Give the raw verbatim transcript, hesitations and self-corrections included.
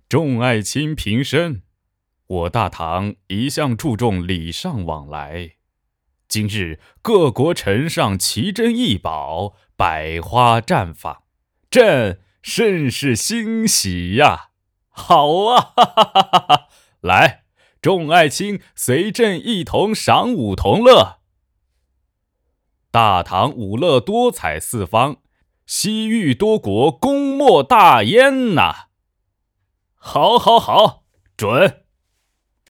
众爱卿平身，我大唐一向注重礼尚往来，今日各国臣上奇珍异宝，百花绽放，朕甚是欣喜呀！好啊，哈哈哈哈哈！来，众爱卿随朕一同赏舞同乐。大唐舞乐多彩四方，西域多国公莫大焉呐！好好好，准！